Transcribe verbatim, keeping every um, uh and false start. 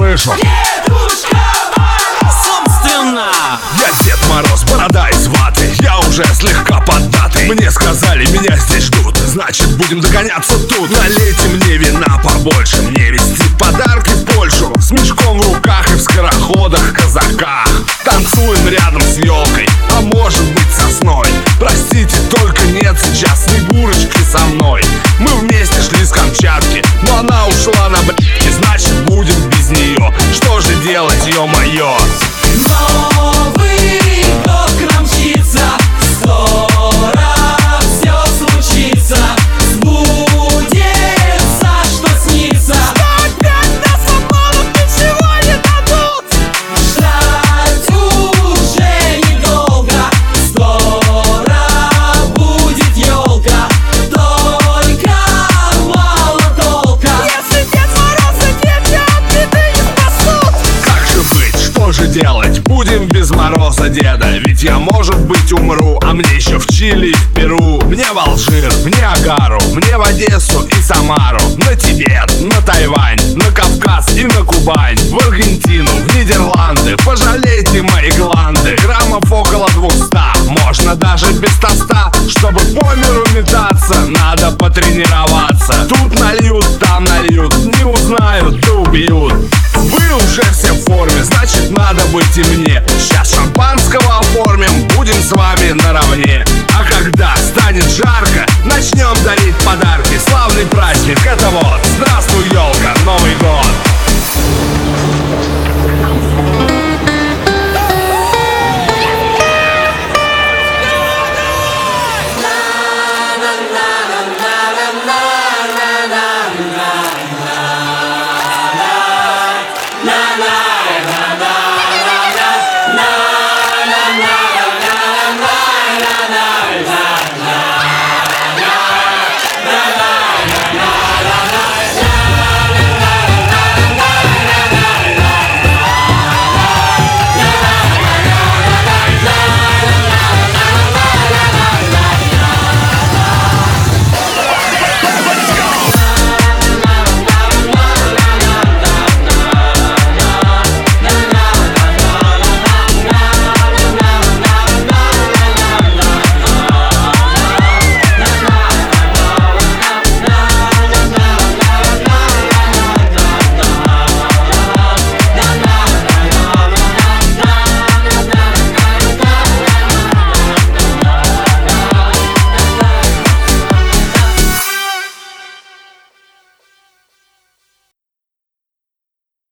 крышу. Дедушка Мороз. Собственно, Я Дед Мороз, борода из ваты, я уже слегка поддатый. Мне сказали, меня здесь ждут, значит будем догоняться тут. Налейте мне вина побольше, мне везти подарки в Польшу. С мешком в руках и в скороходах, казаках. Танцуем рядом с елкой, а может быть сосной. Простите, только нет сейчас Снегурочки со мной. Мы вместе шли с Камчатки, но она ушла на б***ь, значит будем без нее. Что же делать, ё-моё? Новый год к нам мчится, скоро все случится. Сбудется, что снится. опять нас обманут, ничего не дадут. Ждать уже недолго, скоро будет елка. Только мало толка. Если Дед Мороз и дети от беды не спасут. Как же быть, что же делать? Будем без Мороза деда. Ведь я, может быть, умру, а мне еще в Чили и в Перу. Мне в Алжир, в Ниагару, мне в Одессу и Самару, на Тибет, на Тайвань, на Кавказ и на Кубань, в Аргентину, в Нидерланды. Пожалейте мои гланды, граммов около двухста, можно даже без тоста. Чтобы по миру метаться, надо потренироваться. Тут нальют, там нальют, не узнают, да убьют. Вы уже все в форме, значит надо быть и мне. Сейчас шампанского оформим, будем с вами наравне. А когда станет жарко, начнем дарить подарки. Славный праздник, это вот, здравствуй, елка, Новый год.